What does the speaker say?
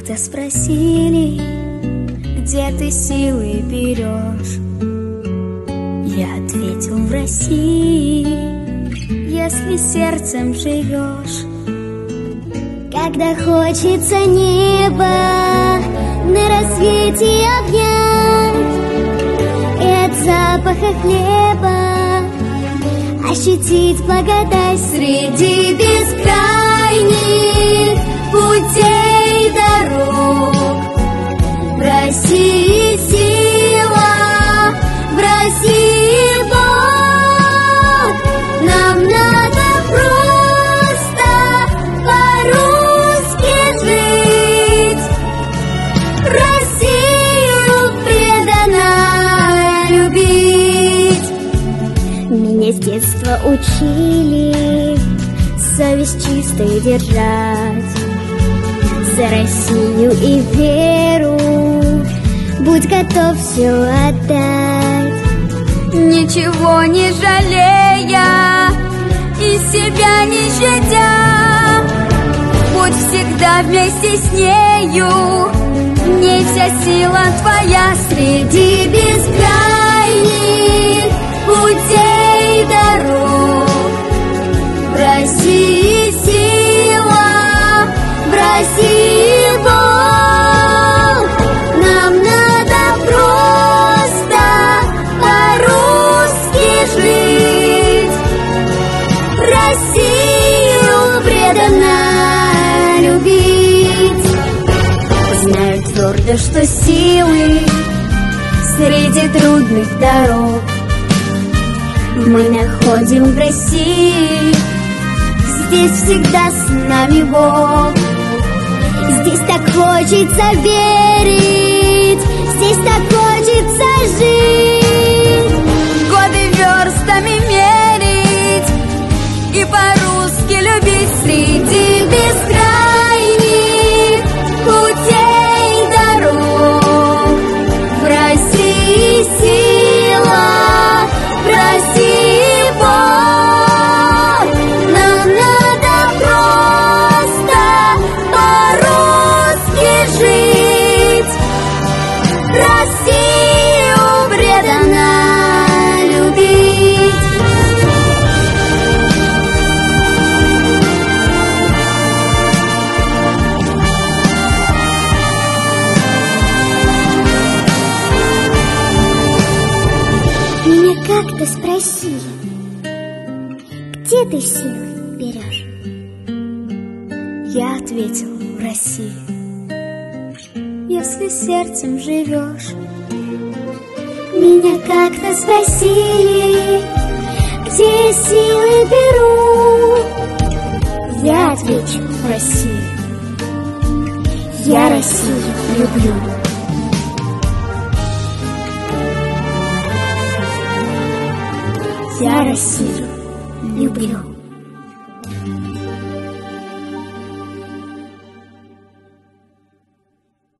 как-то спросили, где ты силы берешь. Я ответил: в России, если сердцем живешь. Когда хочется небо на рассвете обнять и от запаха хлеба ощутить благодать среди бескрайних путей дорог. В России сила, в России Бог. Нам надо просто по-русски жить. Россию преданно любить. Меня с детства учили совесть чистой держать. За Россию и веру будь готов все отдать. Ничего не жалея и себя не щадя, будь всегда вместе с нею, в ней вся сила твоя. Среди бескрайних путей дорог в России сила, в России Бог. Нам надо просто по-русски жить. Россию преданно любить. Знаю твердо, что силы среди трудных дорог мы находим в России. Здесь всегда с нами Бог. Здесь так хочется верить, здесь так хочется жить. Годы верстами мерить и по-русски любить. Среди бескрайних путей дорог в России сила, в России Бог. Нам надо просто по-русски жить. Россию преданно любить. Меня как-то спросили, где ты силы берешь? Я ответил: в России, если сердцем живешь. Меня как-то спросили, где силы беру? Я отвечу: в России. Я Россию люблю. Я Россию люблю.